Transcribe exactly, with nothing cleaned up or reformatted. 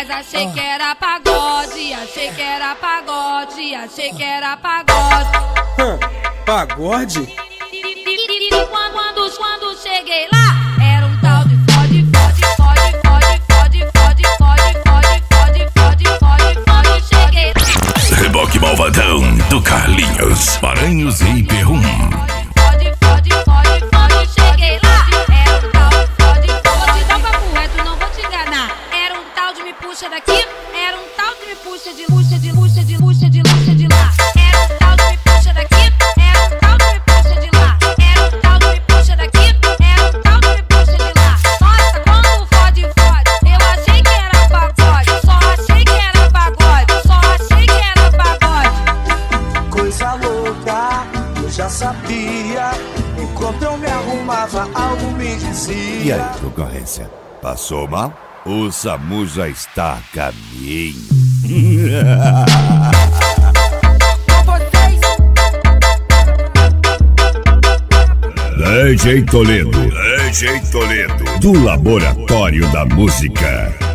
Mas achei que era pagode, achei que era pagode, achei que era pagode. Hum, pagode? E quando, quando cheguei lá, era um tal de fode, fode, fode, fode, fode, fode, fode, fode, fode, fode, fode, fode, cheguei lá. Reboque malvadão do Carlinhos, Paranhos e Perrum. Fode, fode, fode, fode, cheguei lá, era um tal de fode, vou te dar um papo reto, não vou te enganar. Era um tal de me puxa daqui, era um tal de me puxa de luxa, de luxa, de luxa, de luxa de lá. Era um tal de me puxa daqui, era um tal de me puxa de lá. Era um tal de me puxa daqui, era um tal de me puxa de lá. Nossa, quando fode, fode, eu achei que era pagode, só achei que era pagode, só achei que era pagode. Coisa louca, eu já sabia. Enquanto eu me arrumava, algo me dizia. E aí, concorrência? Passou mal? O SAMU já está a caminho. D J Toledo, D J Toledo, do Laboratório da Música.